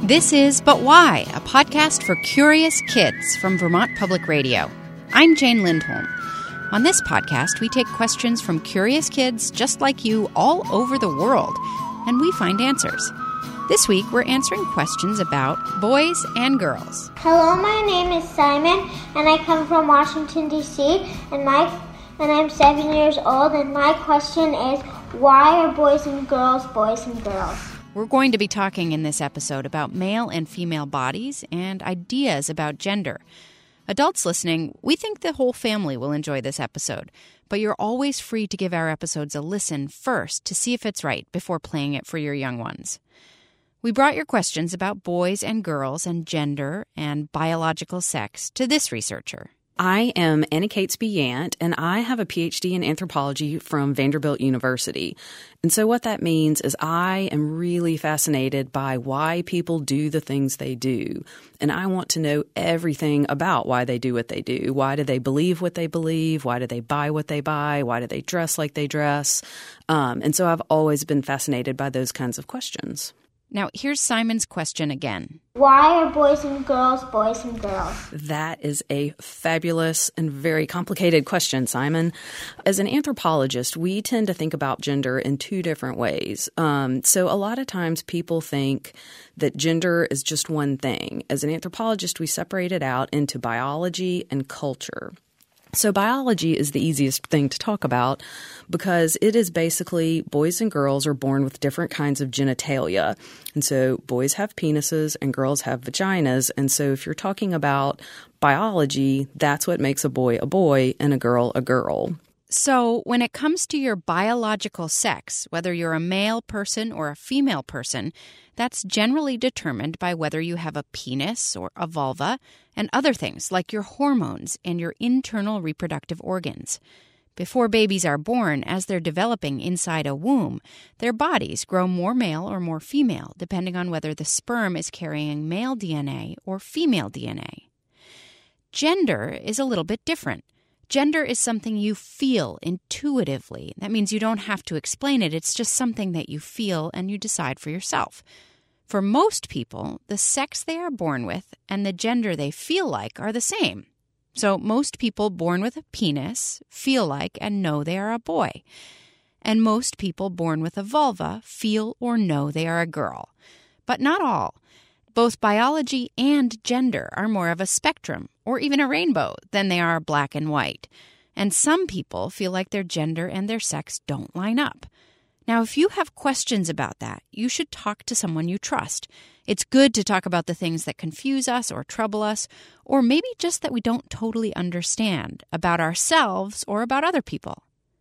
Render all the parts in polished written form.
This is But Why, a podcast for curious kids from Vermont Public Radio. I'm Jane Lindholm. On this podcast, we take questions from curious kids just like you all over the world, and we find answers. This week, we're answering questions about boys and girls. Hello, my name is Simon, and I come from Washington, D.C., and I'm 7 years old, and my question is, why are boys and girls boys and girls? We're going to be talking in this episode about male and female bodies and ideas about gender. Adults listening, we think the whole family will enjoy this episode, but you're always free to give our episodes a listen first to see if it's right before playing it for your young ones. We brought your questions about boys and girls and gender and biological sex to this researcher. I am Annie Catesby Yant, and I have a PhD in anthropology from Vanderbilt University. And so what that means is I am really fascinated by why people do the things they do. And I want to know everything about why they do what they do. Why do they believe what they believe? Why do they buy what they buy? Why do they dress like they dress? And so I've always been fascinated by those kinds of questions. Now, here's Simon's question again. Why are boys and girls boys and girls? That is a fabulous and very complicated question, Simon. As an anthropologist, we tend to think about gender in two different ways. So a lot of times people think that gender is just one thing. As an anthropologist, we separate it out into biology and culture. So biology is the easiest thing to talk about because it is basically boys and girls are born with different kinds of genitalia. And so boys have penises and girls have vaginas. And so if you're talking about biology, that's what makes a boy and a girl a girl. So when it comes to your biological sex, whether you're a male person or a female person, that's generally determined by whether you have a penis or a vulva and other things like your hormones and your internal reproductive organs. Before babies are born, as they're developing inside a womb, their bodies grow more male or more female, depending on whether the sperm is carrying male DNA or female DNA. Gender is a little bit different. Gender is something you feel intuitively. That means you don't have to explain it. It's just something that you feel and you decide for yourself. For most people, the sex they are born with and the gender they feel like are the same. So most people born with a penis feel like and know they are a boy. And most people born with a vulva feel or know they are a girl. But not all. Both biology and gender are more of a spectrum, or even a rainbow, than they are black and white. And some people feel like their gender and their sex don't line up. Now, if you have questions about that, you should talk to someone you trust. It's good to talk about the things that confuse us or trouble us, or maybe just that we don't totally understand about ourselves or about other people.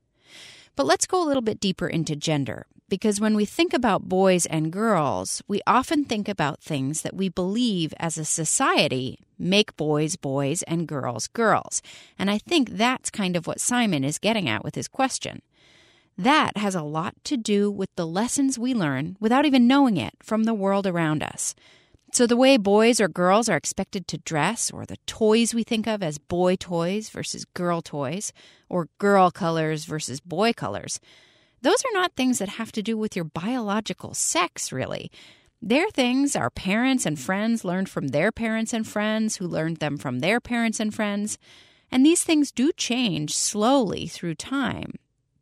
But let's go a little bit deeper into gender. Because when we think about boys and girls, we often think about things that we believe as a society make boys boys and girls girls. And I think that's kind of what Simon is getting at with his question. That has a lot to do with the lessons we learn without even knowing it from the world around us. So the way boys or girls are expected to dress, or the toys we think of as boy toys versus girl toys, or girl colors versus boy colors, those are not things that have to do with your biological sex, really. They're things our parents and friends learned from their parents and friends who learned them from their parents and friends. And these things do change slowly through time.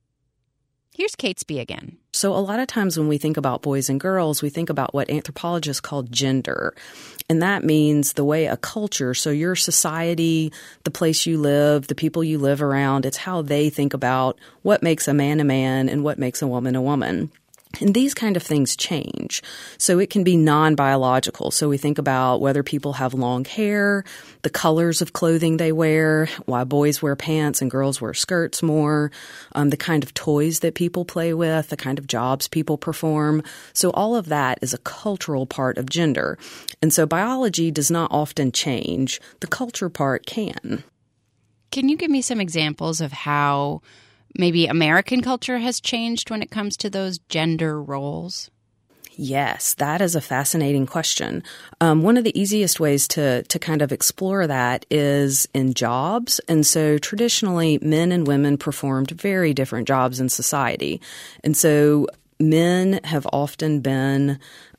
Here's Catesby again. So a lot of times when we think about boys and girls, we think about what anthropologists call gender. And that means the way a culture, so your society, the place you live, the people you live around, it's how they think about what makes a man and what makes a woman a woman. And these kind of things change. So it can be non-biological. So we think about whether people have long hair, the colors of clothing they wear, why boys wear pants and girls wear skirts more, the kind of toys that people play with, the kind of jobs people perform. So all of that is a cultural part of gender. And so biology does not often change. The culture part can. Can you give me some examples of how maybe American culture has changed when it comes to those gender roles? Yes, that is a fascinating question. One of the easiest ways to kind of explore that is in jobs. And so traditionally, men and women performed very different jobs in society. And so men have often been,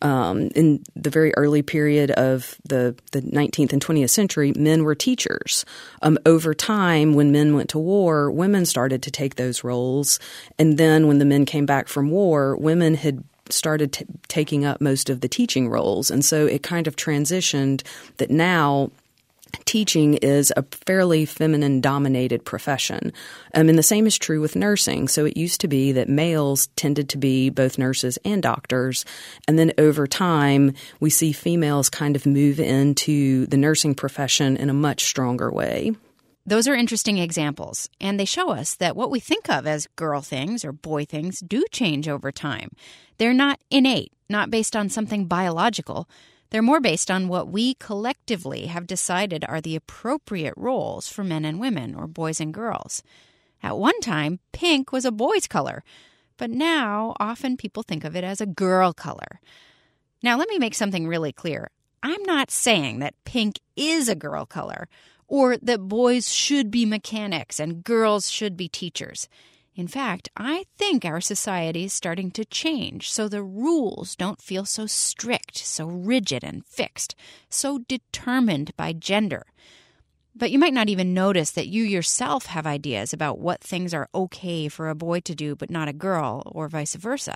in the very early period of the 19th and 20th century, men were teachers. Over time, when men went to war, women started to take those roles. And then when the men came back from war, women had started taking up most of the teaching roles. And so it kind of transitioned that now teaching is a fairly feminine-dominated profession. And the same is true with nursing. So it used to be that males tended to be both nurses and doctors. And then over time, we see females kind of move into the nursing profession in a much stronger way. Those are interesting examples, and they show us that what we think of as girl things or boy things do change over time. They're not innate, not based on something biological. They're more based on what we collectively have decided are the appropriate roles for men and women, or boys and girls. At one time, pink was a boy's color, but now often people think of it as a girl color. Now, let me make something really clear. I'm not saying that pink is a girl color, or that boys should be mechanics and girls should be teachers. In fact, I think our society is starting to change so the rules don't feel so strict, so rigid and fixed, so determined by gender. But you might not even notice that you yourself have ideas about what things are okay for a boy to do but not a girl, or vice versa.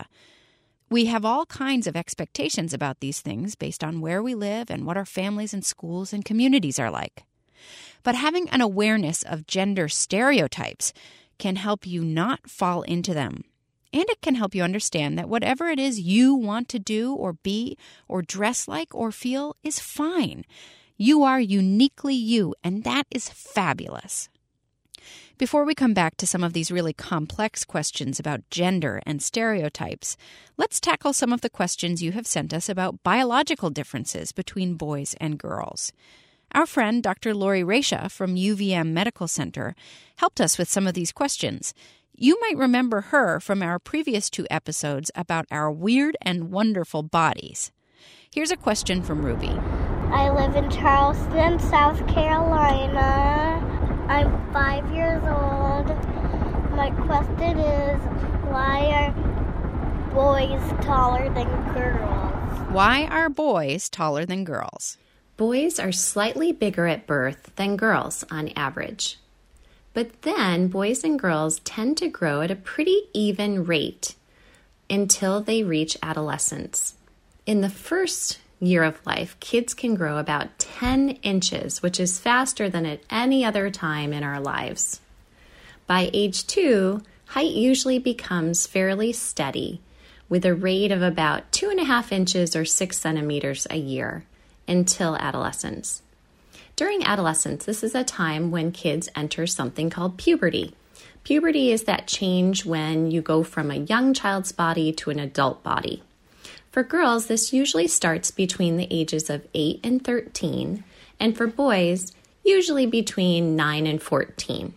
We have all kinds of expectations about these things based on where we live and what our families and schools and communities are like. But having an awareness of gender stereotypes can help you not fall into them. And it can help you understand that whatever it is you want to do or be or dress like or feel is fine. You are uniquely you, and that is fabulous. Before we come back to some of these really complex questions about gender and stereotypes, let's tackle some of the questions you have sent us about biological differences between boys and girls. Our friend, Dr. Lori Raisha from UVM Medical Center, helped us with some of these questions. You might remember her from our previous 2 episodes about our weird and wonderful bodies. Here's a question from Ruby. I live in Charleston, South Carolina. I'm 5 years old. My question is, why are boys taller than girls? Why are boys taller than girls? Boys are slightly bigger at birth than girls on average. But then boys and girls tend to grow at a pretty even rate until they reach adolescence. In the first year of life, kids can grow about 10 inches, which is faster than at any other time in our lives. By age 2, height usually becomes fairly steady, with a rate of about 2.5 inches or 6 centimeters a year until adolescence. During adolescence, this is a time when kids enter something called puberty. Puberty is that change when you go from a young child's body to an adult body. For girls, this usually starts between the ages of 8 and 13, and for boys, usually between 9 and 14.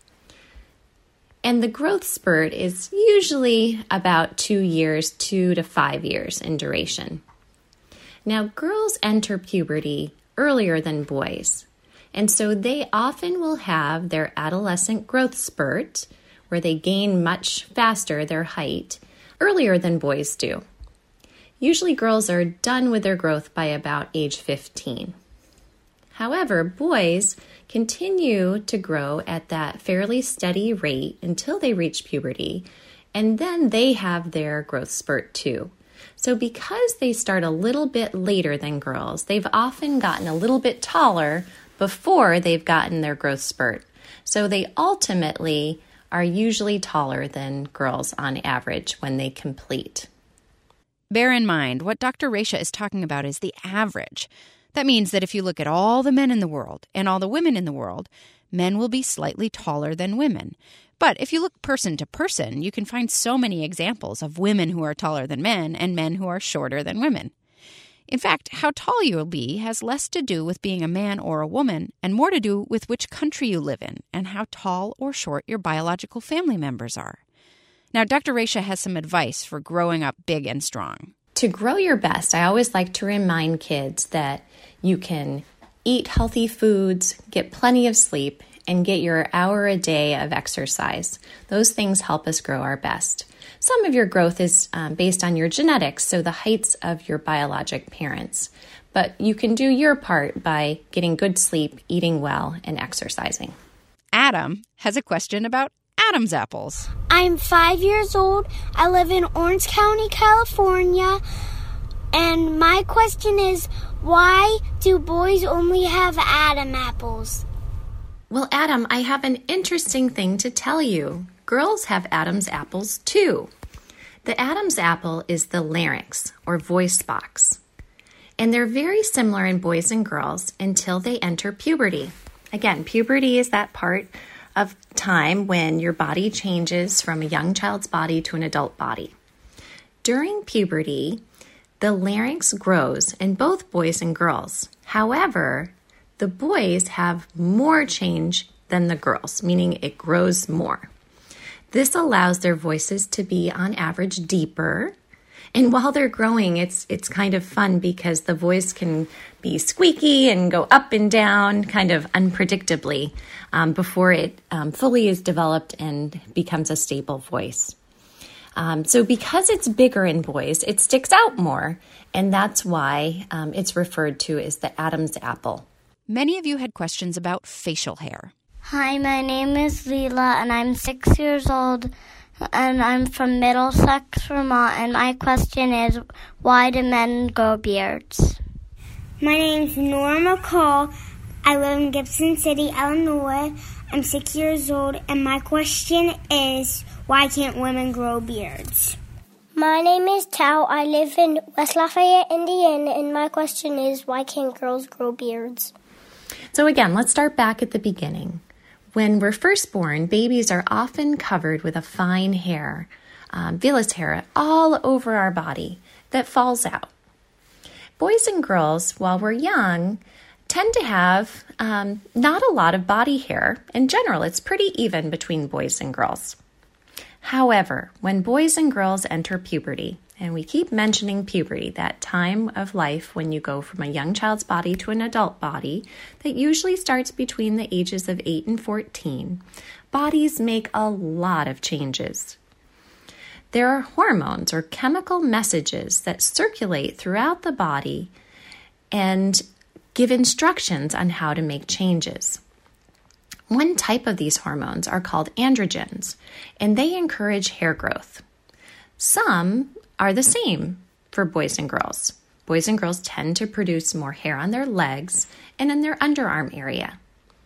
And the growth spurt is usually about 2 to 5 years in duration. Now, girls enter puberty earlier than boys, and so they often will have their adolescent growth spurt, where they gain much faster their height, earlier than boys do. Usually girls are done with their growth by about age 15. However, boys continue to grow at that fairly steady rate until they reach puberty, and then they have their growth spurt too. So because they start a little bit later than girls, they've often gotten a little bit taller before they've gotten their growth spurt. So they ultimately are usually taller than girls on average when they complete. Bear in mind, what Dr. Raisha is talking about is the average. That means that if you look at all the men in the world and all the women in the world, men will be slightly taller than women. But if you look person to person, you can find so many examples of women who are taller than men and men who are shorter than women. In fact, how tall you will be has less to do with being a man or a woman and more to do with which country you live in and how tall or short your biological family members are. Now, Dr. Raisha has some advice for growing up big and strong. To grow your best, I always like to remind kids that you can eat healthy foods, get plenty of sleep, and get your hour a day of exercise. Those things help us grow our best. Some of your growth is based on your genetics, so the heights of your biologic parents. But you can do your part by getting good sleep, eating well, and exercising. Adam has a question about Adam's apples. I'm 5 years old. I live in Orange County, California. And my question is, why do boys only have Adam apples? Well, Adam, I have an interesting thing to tell you. Girls have Adam's apples too. The Adam's apple is the larynx, or voice box. And they're very similar in boys and girls until they enter puberty. Again, puberty is that part of time when your body changes from a young child's body to an adult body. During puberty, the larynx grows in both boys and girls. However, the boys have more change than the girls, meaning it grows more. This allows their voices to be on average deeper. And while they're growing, it's kind of fun because the voice can be squeaky and go up and down kind of unpredictably before it fully is developed and becomes a stable voice. So because it's bigger in boys, it sticks out more, and that's why it's referred to as the Adam's apple. Many of you had questions about facial hair. Hi, my name is Leela, and I'm 6 years old, and I'm from Middlesex, Vermont, and my question is, why do men grow beards? My name's Nora McCall. I live in Gibson City, Illinois. I'm 6 years old, and my question is, why can't women grow beards? My name is Tao. I live in West Lafayette, Indiana, and my question is, why can't girls grow beards? So again, let's start back at the beginning. When we're first born, babies are often covered with a fine hair, vellus hair, all over our body that falls out. Boys and girls, while we're young, tend to have not a lot of body hair. In general, it's pretty even between boys and girls. However, when boys and girls enter puberty, and we keep mentioning puberty, that time of life when you go from a young child's body to an adult body, that usually starts between the ages of 8 and 14, bodies make a lot of changes. There are hormones or chemical messages that circulate throughout the body and give instructions on how to make changes. One type of these hormones are called androgens, and they encourage hair growth. Some are the same for boys and girls. Boys and girls tend to produce more hair on their legs and in their underarm area.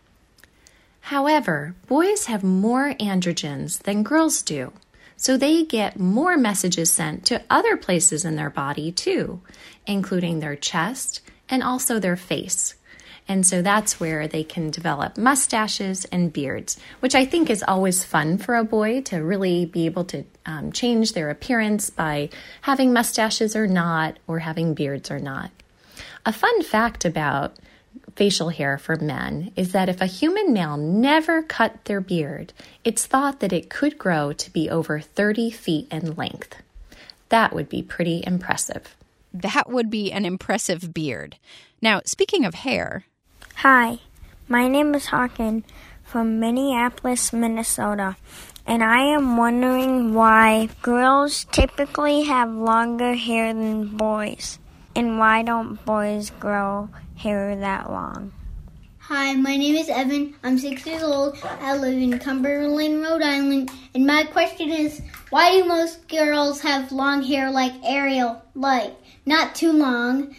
However, boys have more androgens than girls do, so they get more messages sent to other places in their body too, including their chest and also their face. And so that's where they can develop mustaches and beards, which I think is always fun for a boy to really be able to change their appearance by having mustaches or not, or having beards or not. A fun fact about facial hair for men is that if a human male never cut their beard, it's thought that it could grow to be over 30 feet in length. That would be pretty impressive. That would be an impressive beard. Now, speaking of hair... Hi, my name is Hawken from Minneapolis, Minnesota, and I am wondering why girls typically have longer hair than boys, and why don't boys grow hair that long? Hi, my name is Evan. I'm 6 years old. I live in Cumberland, Rhode Island, and my question is, why do most girls have long hair like Ariel, like not too long?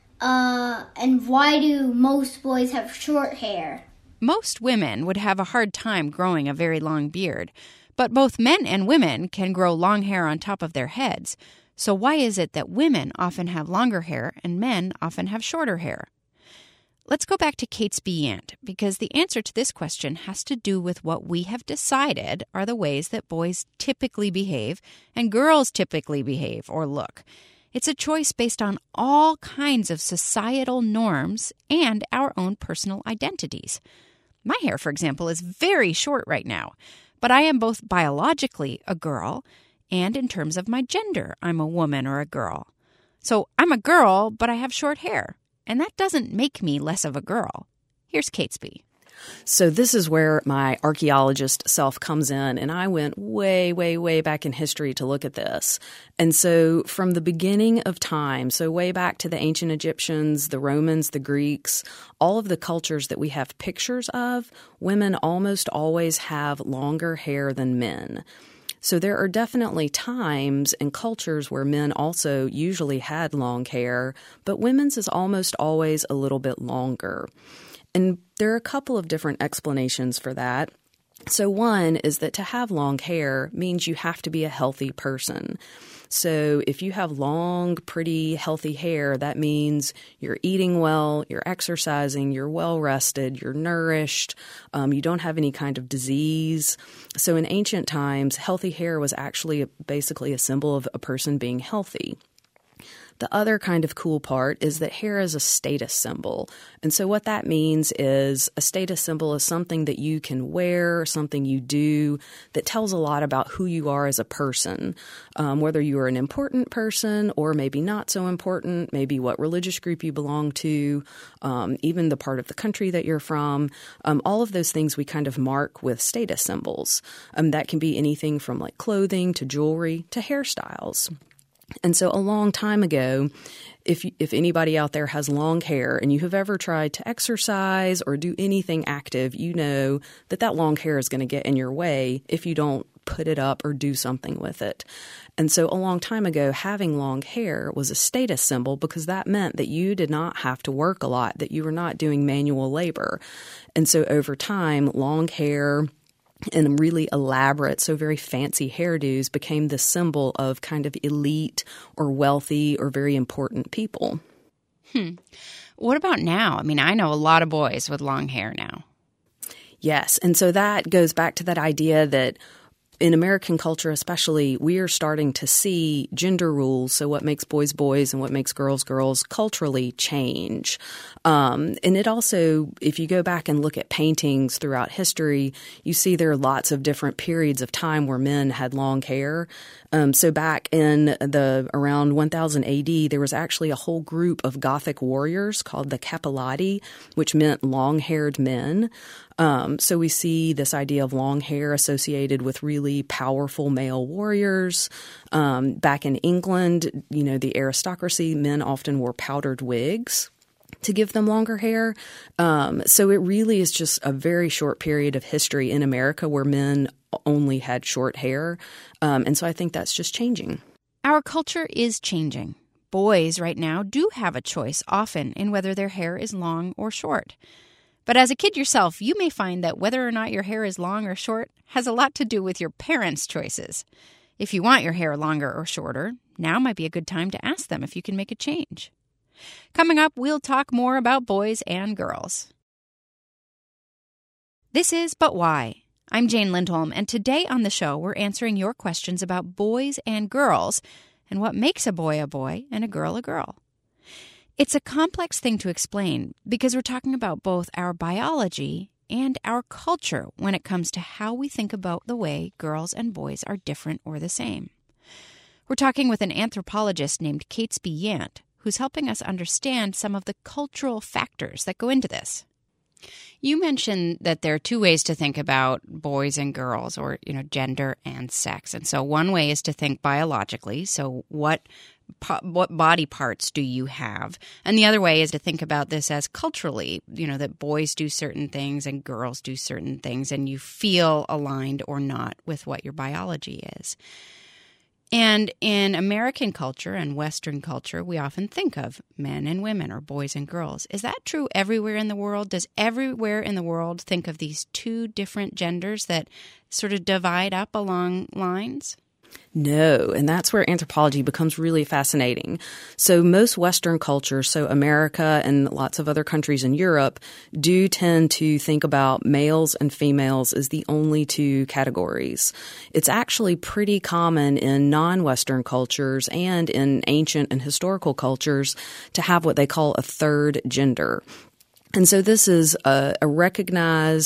And why do most boys have short hair? Most women would have a hard time growing a very long beard, but both men and women can grow long hair on top of their heads. So why is it that women often have longer hair and men often have shorter hair? Let's go back to Catesby Yant, because the answer to this question has to do with what we have decided are the ways that boys typically behave and girls typically behave or look. It's a choice based on all kinds of societal norms and our own personal identities. My hair, for example, is very short right now, but I am both biologically a girl and in terms of my gender, I'm a woman or a girl. So I'm a girl, but I have short hair, and that doesn't make me less of a girl. Here's Catesby. So this is where my archaeologist self comes in, and I went way, way, way back in history to look at this. And so from the beginning of time, so way back to the ancient Egyptians, the Romans, the Greeks, all of the cultures that we have pictures of, women almost always have longer hair than men. So there are definitely times and cultures where men also usually had long hair, but women's is almost always a little bit longer. And there are a couple of different explanations for that. So one is that to have long hair means you have to be a healthy person. So if you have long, pretty, healthy hair, that means you're eating well, you're exercising, you're well-rested, you're nourished, you don't have any kind of disease. So in ancient times, healthy hair was actually basically a symbol of a person being healthy. The other kind of cool part is that hair is a status symbol. And so what that means is a status symbol is something that you can wear, something you do that tells a lot about who you are as a person, whether you are an important person or maybe not so important, maybe what religious group you belong to, even the part of the country that you're from. All of those things we kind of mark with status symbols. That can be anything from like clothing to jewelry to hairstyles. And so a long time ago, if anybody out there has long hair and you have ever tried to exercise or do anything active, you know that long hair is going to get in your way if you don't put it up or do something with it. And so a long time ago, having long hair was a status symbol because that meant that you did not have to work a lot, that you were not doing manual labor. And so over time, long hair and really elaborate, so very fancy hairdos became the symbol of kind of elite or wealthy or very important people. What about now? I mean, I know a lot of boys with long hair now. Yes, and so that goes back to that idea that in American culture especially, we are starting to see gender rules, so what makes boys boys and what makes girls girls, culturally change. And it also, if you go back and look at paintings throughout history, you see there are lots of different periods of time where men had long hair. So back in around 1000 AD, there was actually a whole group of Gothic warriors called the Capilotti, which meant long-haired men. So we see this idea of long hair associated with really powerful male warriors. Back in England, you know, the aristocracy, men often wore powdered wigs to give them longer hair. So it really is just a very short period of history in America where men only had short hair. And so I think that's just changing. Our culture is changing. Boys right now do have a choice often in whether their hair is long or short. But as a kid yourself, you may find that whether or not your hair is long or short has a lot to do with your parents' choices. If you want your hair longer or shorter, now might be a good time to ask them if you can make a change. Coming up, we'll talk more about boys and girls. This is But Why? I'm Jane Lindholm, and today on the show, we're answering your questions about boys and girls and what makes a boy and a girl a girl. It's a complex thing to explain because we're talking about both our biology and our culture when it comes to how we think about the way girls and boys are different or the same. We're talking with an anthropologist named Catesby Yant, who's helping us understand some of the cultural factors that go into this. You mentioned that there are two ways to think about boys and girls, or, gender and sex. And so one way is to think biologically. So what body parts do you have? And the other way is to think about this as culturally, that boys do certain things and girls do certain things, and you feel aligned or not with what your biology is. And in American culture and Western culture, we often think of men and women or boys and girls. Is that true everywhere in the world? Does everywhere in the world think of these two different genders that sort of divide up along lines? No, and that's where anthropology becomes really fascinating. So most Western cultures, so America and lots of other countries in Europe, do tend to think about males and females as the only two categories. It's actually pretty common in non-Western cultures and in ancient and historical cultures to have what they call a third gender. And so this is a recognized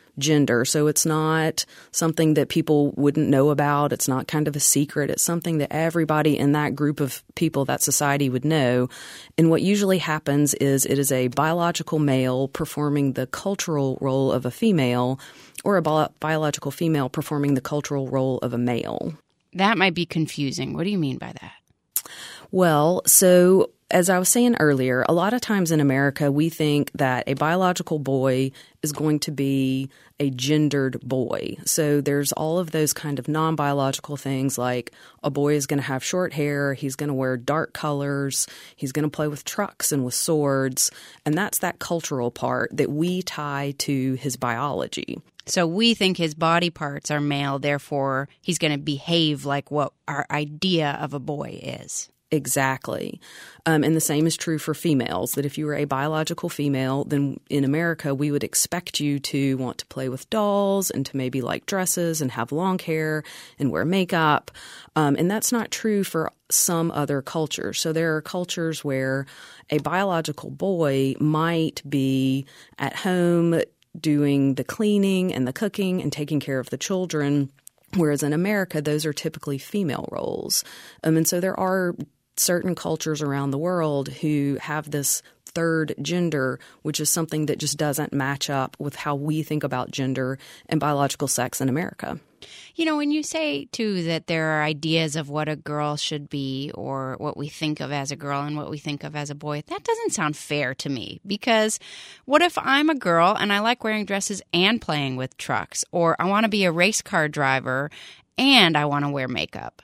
gender. So it's not something that people wouldn't know about. It's not kind of a secret. It's something that everybody in that group of people, that society, would know. And what usually happens is it is a biological male performing the cultural role of a female, or a biological female performing the cultural role of a male. That might be confusing. What do you mean by that? Well, so as I was saying earlier, a lot of times in America, we think that a biological boy is going to be a gendered boy. So there's all of those kind of non-biological things, like a boy is going to have short hair, he's going to wear dark colors, he's going to play with trucks and with swords. And that's that cultural part that we tie to his biology. So we think his body parts are male, therefore he's going to behave like what our idea of a boy is. Exactly. And the same is true for females, that if you were a biological female, then in America, we would expect you to want to play with dolls and to maybe like dresses and have long hair and wear makeup. And that's not true for some other cultures. So there are cultures where a biological boy might be at home doing the cleaning and the cooking and taking care of the children, whereas in America, those are typically female roles. And so there are certain cultures around the world who have this third gender, which is something that just doesn't match up with how we think about gender and biological sex in America. You know, when you say, too, that there are ideas of what a girl should be or what we think of as a girl and what we think of as a boy, that doesn't sound fair to me. Because what if I'm a girl and I like wearing dresses and playing with trucks, or I want to be a race car driver and I want to wear makeup?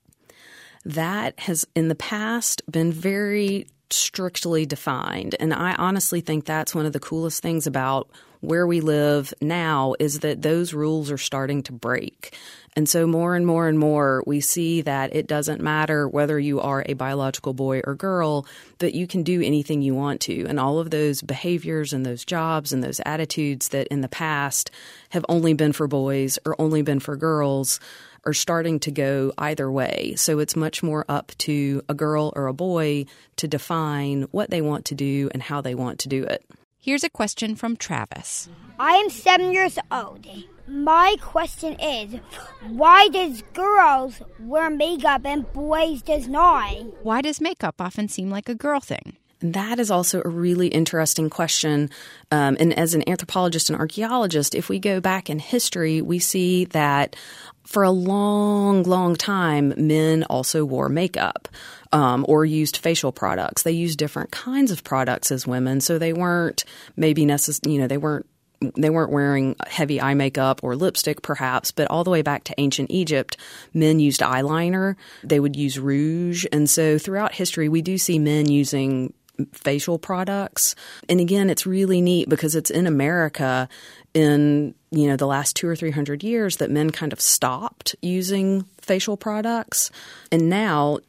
That has, in the past, been very strictly defined. And I honestly think that's one of the coolest things about where we live now, is that those rules are starting to break. And so more and more and more, we see that it doesn't matter whether you are a biological boy or girl, that you can do anything you want to. And all of those behaviors and those jobs and those attitudes that in the past have only been for boys or only been for girls are starting to go either way. So it's much more up to a girl or a boy to define what they want to do and how they want to do it. Here's a question from Travis. I am 7 years old. My question is, why does girls wear makeup and boys does not? Why does makeup often seem like a girl thing? That is also a really interesting question. And as an anthropologist and archaeologist, if we go back in history, we see that for a long, long time, men also wore makeup or used facial products. They used different kinds of products as women, so they weren't maybe they weren't wearing heavy eye makeup or lipstick perhaps, but all the way back to ancient Egypt, men used eyeliner. They would use rouge. And so throughout history, we do see men using facial products. And again, it's really neat because it's in America in, the last 200 or 300 years that men kind of stopped using facial products. And now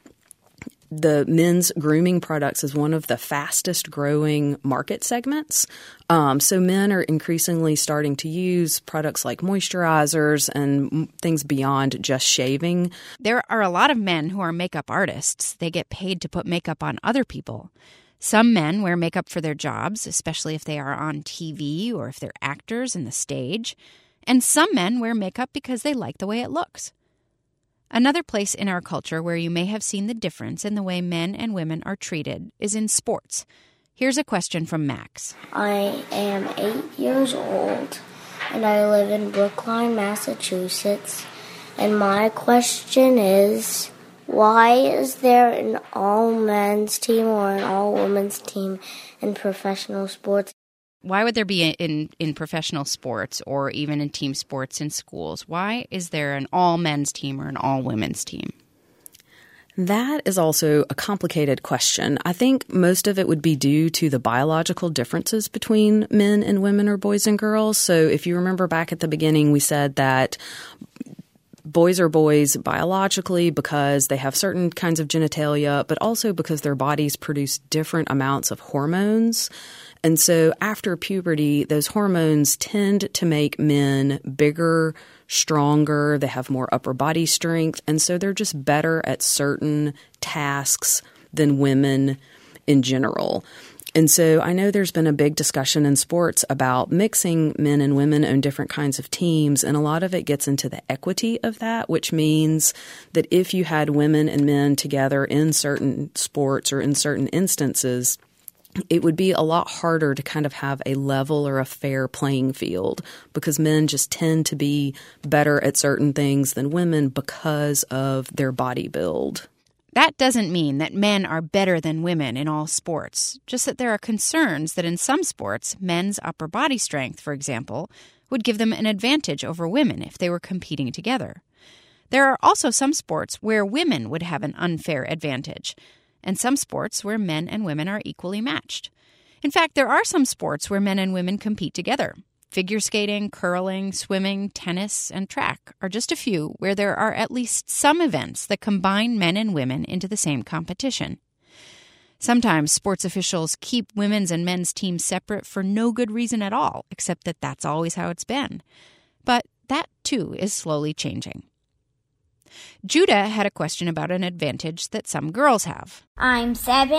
the men's grooming products is one of the fastest growing market segments. So men are increasingly starting to use products like moisturizers and things beyond just shaving. There are a lot of men who are makeup artists. They get paid to put makeup on other people. Some men wear makeup for their jobs, especially if they are on TV or if they're actors in the stage. And some men wear makeup because they like the way it looks. Another place in our culture where you may have seen the difference in the way men and women are treated is in sports. Here's a question from Max. I am 8 years old, and I live in Brookline, Massachusetts. And my question is, why is there an all-men's team or an all-women's team in professional sports? Why would there be in professional sports or even in team sports in schools? Why is there an all-men's team or an all-women's team? That is also a complicated question. I think most of it would be due to the biological differences between men and women or boys and girls. So if you remember back at the beginning, we said that boys are boys biologically because they have certain kinds of genitalia, but also because their bodies produce different amounts of hormones. And so after puberty, those hormones tend to make men bigger, stronger. They have more upper body strength. And so they're just better at certain tasks than women in general. And so I know there's been a big discussion in sports about mixing men and women on different kinds of teams, and a lot of it gets into the equity of that, which means that if you had women and men together in certain sports or in certain instances, it would be a lot harder to kind of have a level or a fair playing field because men just tend to be better at certain things than women because of their body build. That doesn't mean that men are better than women in all sports, just that there are concerns that in some sports, men's upper body strength, for example, would give them an advantage over women if they were competing together. There are also some sports where women would have an unfair advantage, and some sports where men and women are equally matched. In fact, there are some sports where men and women compete together. Figure skating, curling, swimming, tennis, and track are just a few where there are at least some events that combine men and women into the same competition. Sometimes sports officials keep women's and men's teams separate for no good reason at all, except that that's always how it's been. But that, too, is slowly changing. Judah had a question about an advantage that some girls have. I'm 7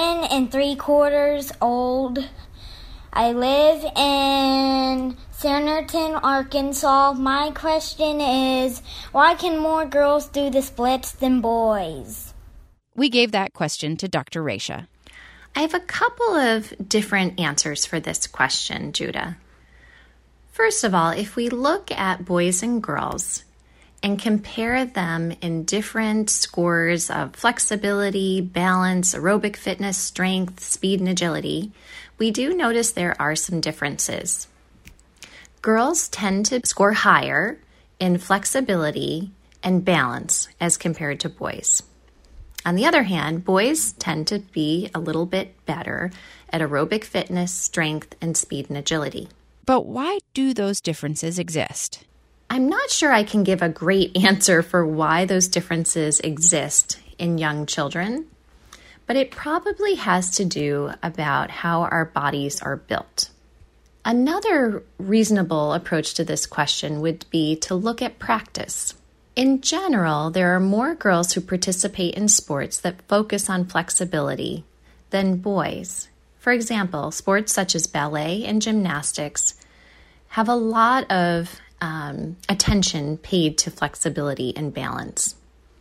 3/4 old. I live in Centerton, Arkansas. My question is, why can more girls do the splits than boys? We gave that question to Dr. Raisha. I have a couple of different answers for this question, Judah. First of all, if we look at boys and girls and compare them in different scores of flexibility, balance, aerobic fitness, strength, speed, and agility, we do notice there are some differences. Girls tend to score higher in flexibility and balance as compared to boys. On the other hand, boys tend to be a little bit better at aerobic fitness, strength, and speed and agility. But why do those differences exist? I'm not sure I can give a great answer for why those differences exist in young children, but it probably has to do about how our bodies are built. Another reasonable approach to this question would be to look at practice. In general, there are more girls who participate in sports that focus on flexibility than boys. For example, sports such as ballet and gymnastics have a lot of attention paid to flexibility and balance.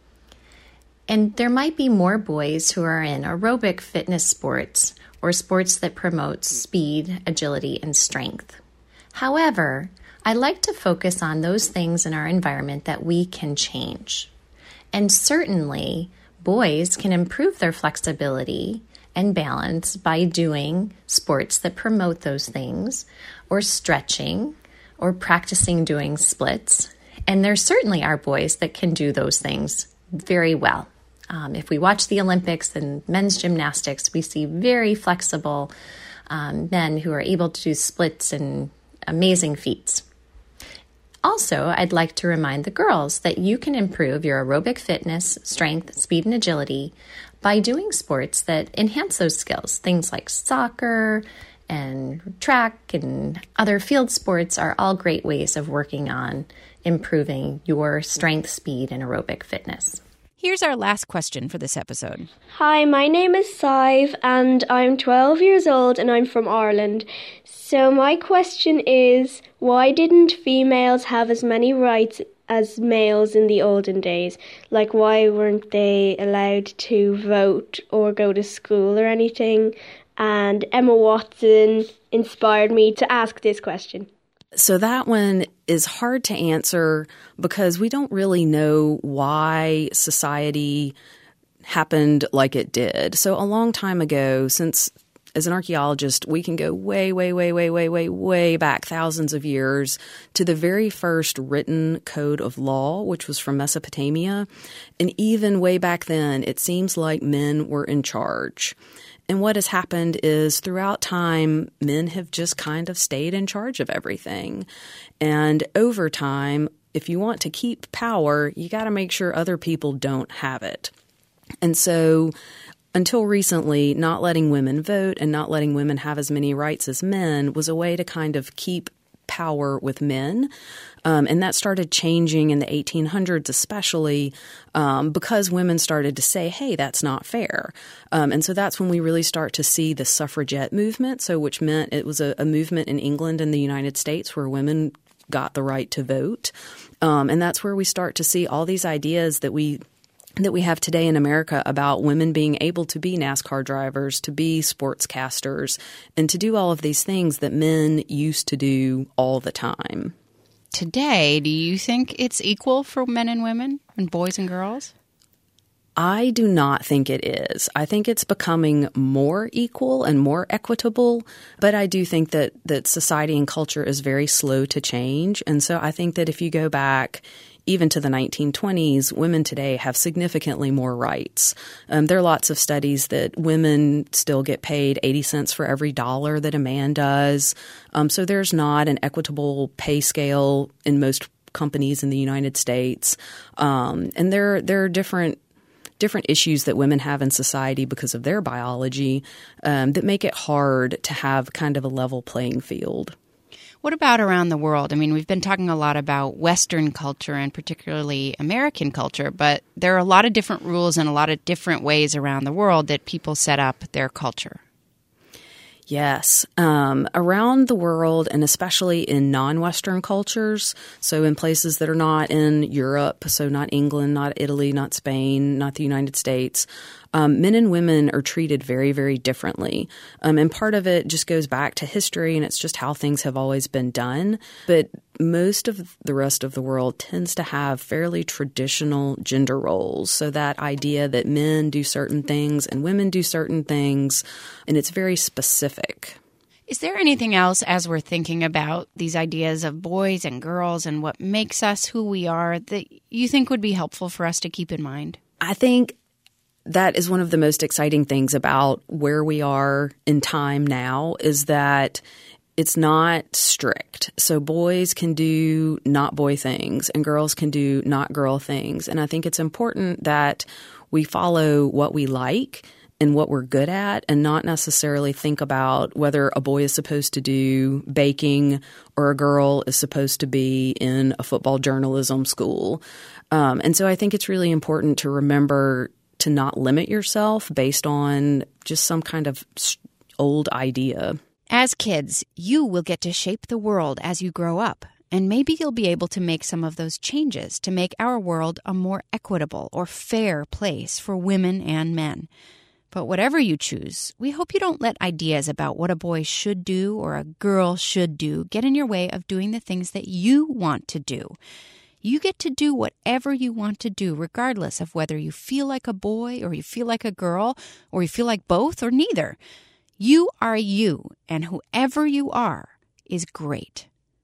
And there might be more boys who are in aerobic fitness sports or sports that promote speed, agility, and strength. However, I like to focus on those things in our environment that we can change. And certainly, boys can improve their flexibility and balance by doing sports that promote those things, or stretching, or practicing doing splits. And there certainly are boys that can do those things very well. If we watch the Olympics and men's gymnastics, we see very flexible men who are able to do splits and amazing feats. Also, I'd like to remind the girls that you can improve your aerobic fitness, strength, speed, and agility by doing sports that enhance those skills. Things like soccer and track and other field sports are all great ways of working on improving your strength, speed, and aerobic fitness. Here's our last question for this episode. Hi, my name is Sive and I'm 12 years old and I'm from Ireland. So my question is, why didn't females have as many rights as males in the olden days? Like, why weren't they allowed to vote or go to school or anything? And Emma Watson inspired me to ask this question. So that one is hard to answer because we don't really know why society happened like it did. So a long time ago, since as an archaeologist, we can go way back thousands of years to the very first written code of law, which was from Mesopotamia. And even way back then, it seems like men were in charge. And what has happened is throughout time, men have just kind of stayed in charge of everything. And over time, if you want to keep power, you got to make sure other people don't have it. And so until recently, not letting women vote and not letting women have as many rights as men was a way to kind of keep power with men. And that started changing in the 1800s, especially because women started to say, hey, that's not fair. And so that's when we really start to see the suffragette movement, so which meant it was a movement in England and the United States where women got the right to vote. And that's where we start to see all these ideas that we have today in America about women being able to be NASCAR drivers, to be sportscasters, and to do all of these things that men used to do all the time. Today, do you think it's equal for men and women and boys and girls? I do not think it is. I think it's becoming more equal and more equitable, but I do think that society and culture is very slow to change. And so I think that if you go back even to the 1920s, women today have significantly more rights. There are lots of studies that women still get paid 80 cents for every dollar that a man does. So there's not an equitable pay scale in most companies in the United States. And there are different issues that women have in society because of their biology that make it hard to have kind of a level playing field. What about around the world? I mean, we've been talking a lot about Western culture and particularly American culture, but there are a lot of different rules and a lot of different ways around the world that people set up their culture. Yes. Around the world, and especially in non-Western cultures, so in places that are not in Europe, so not England, not Italy, not Spain, not the United States, men and women are treated very, very differently. And part of it just goes back to history, and it's just how things have always been done. But most of the rest of the world tends to have fairly traditional gender roles. So that idea that men do certain things and women do certain things, and it's very specific. Is there anything else as we're thinking about these ideas of boys and girls and what makes us who we are that you think would be helpful for us to keep in mind? I think that is one of the most exciting things about where we are in time now is that it's not strict. So boys can do not boy things and girls can do not girl things. And I think it's important that we follow what we like and what we're good at and not necessarily think about whether a boy is supposed to do baking or a girl is supposed to be in a football journalism school. And so I think it's really important to remember to not limit yourself based on just some kind of old idea. As kids, you will get to shape the world as you grow up, and maybe you'll be able to make some of those changes to make our world a more equitable or fair place for women and men. But whatever you choose, we hope you don't let ideas about what a boy should do or a girl should do get in your way of doing the things that you want to do. You get to do whatever you want to do, regardless of whether you feel like a boy or you feel like a girl or you feel like both or neither. You are you, and whoever you are is great.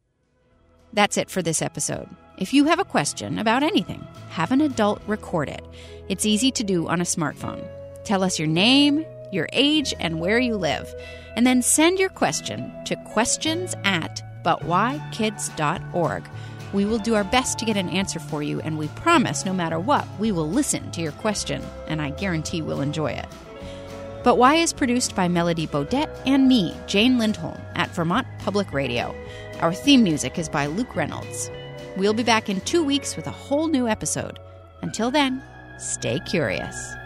That's it for this episode. If you have a question about anything, have an adult record it. It's easy to do on a smartphone. Tell us your name, your age, and where you live. And then send your question to questions@butwhykids.org. We will do our best to get an answer for you, and we promise no matter what, we will listen to your question, and I guarantee we'll enjoy it. But Why is produced by Melody Bodette and me, Jane Lindholm, at Vermont Public Radio. Our theme music is by Luke Reynolds. We'll be back in 2 weeks with a whole new episode. Until then, stay curious.